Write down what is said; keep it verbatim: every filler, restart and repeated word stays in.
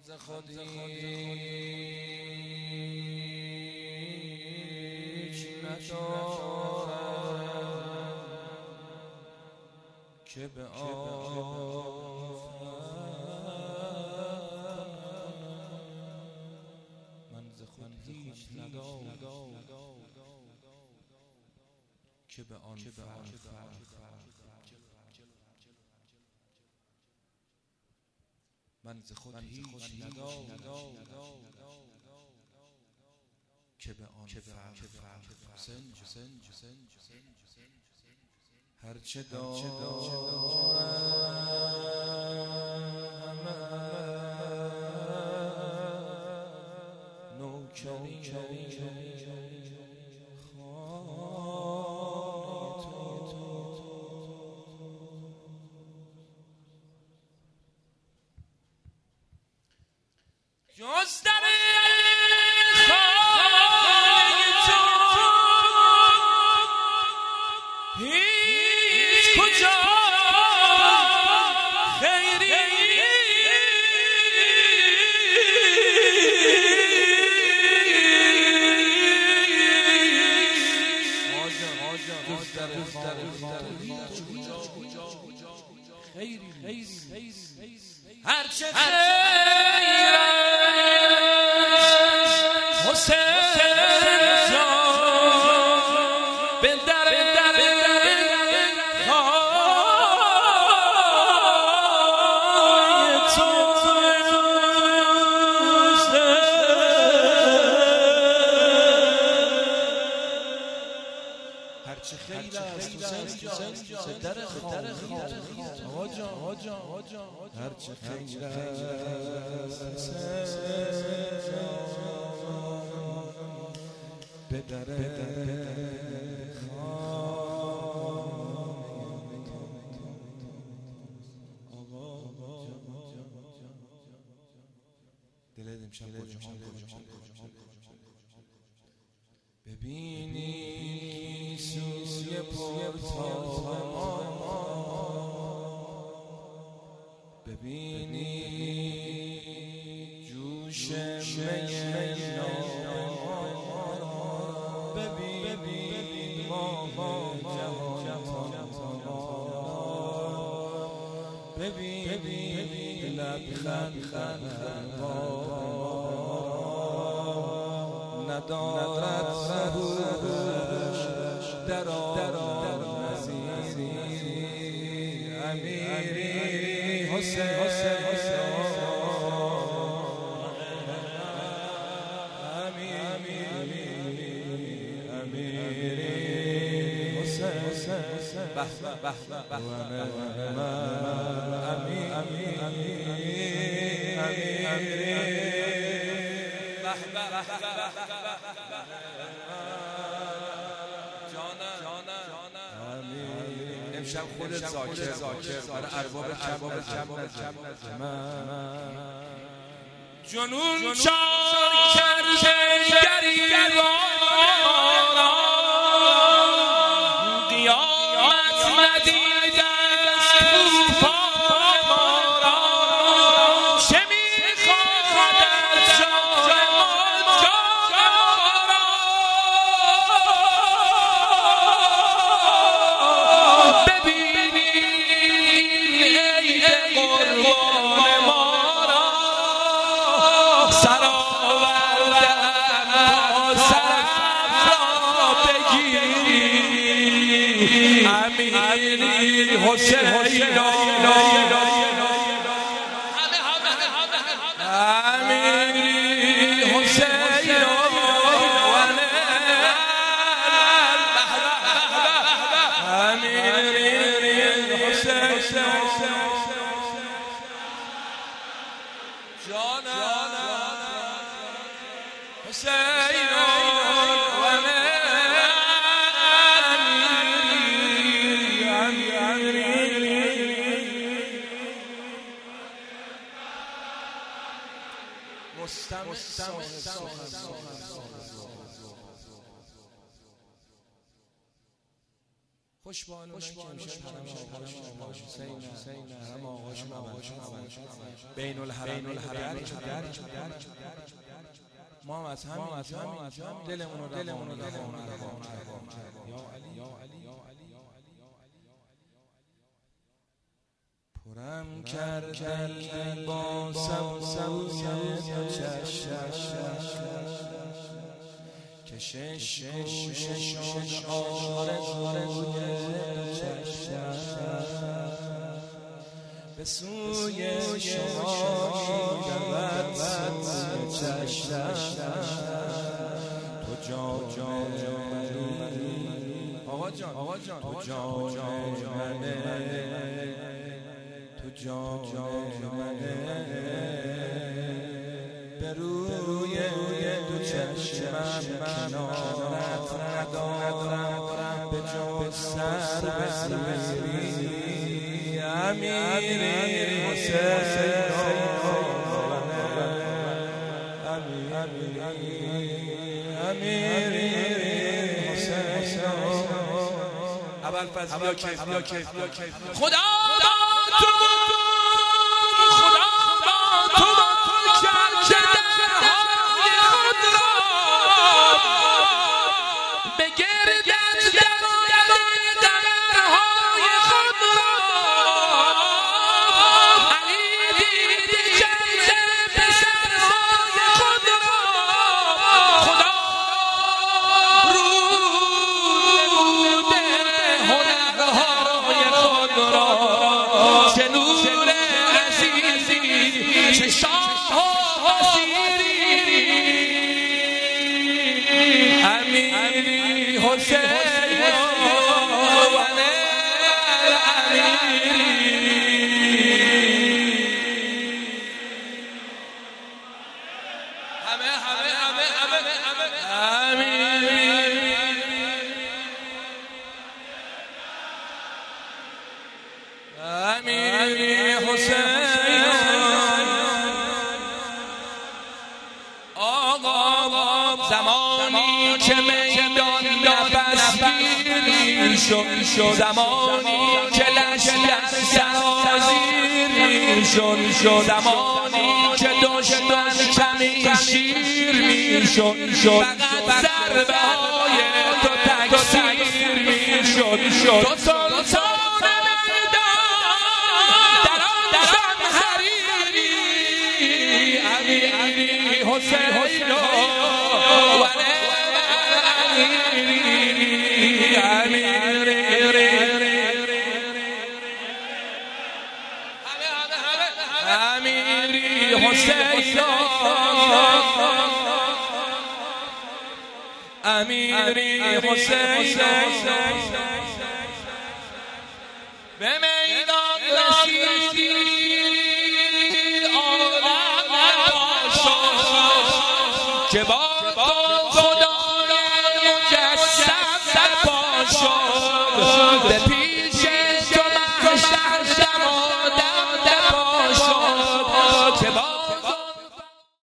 ز خود هیچ ندارم که به آفت من ز خود هیچ ندارم که به آن من ز خود هیچ ندارم که به آن سنج سنج سنج هرچه دارم نوکری جز در خانه تو هیچ کجا خیری جز در خانه خیری هرچه خیر حسین جان به در خانه تو هرچه خیر است حسین جان به در خانه آقا جان هرچه خیر است حسین به در دل امشب با جهان ببینی سوی پرتاب ما ببینی جوش می ببین ما ببین لبخند ندارد سرورش در آن نظیری امیری حسین به به به امین امین امشب خودت ذاکر برای ارباب ارباب جمع جنون چار کرده گریبان امیری حسین امیری حسین امیری حسین جانم حسین خوش بانو که امشب حرم آقا حسین حرم آقاشون آقاشون بین الحرم الحرم ما هم از همین دلمون رو دلمون رو دلمون یا علی یا علی یا علی پرم کردی با سبوی چشم کشش کوشش آرزوی چشم به سوی شما می‌دود سوی چشم تو جان منی آقا جان آقا جان تو جان منه تو جان منه به روی دو چشمم کنارت ندارم به جز سر بسیری امیری حسین امیری حسین اول فضل بیا کیف بیا کیف بیا کیف خدا تو خدا تو امیری حسین همه همه همه همه امیری امیری حسین آقا زمانی که میدان نفسگیری شد زمانی که لشکر سرازیری شد زمانی که دشمن کمی شیر میشد فقط ضربه های تو تکثیر میشد تو سلطان میدان در آن حریری امیری حسین امیری حسین امیری حسین به میدان رسیدی آلم پاشد که با تو خدای مجسم در پاشد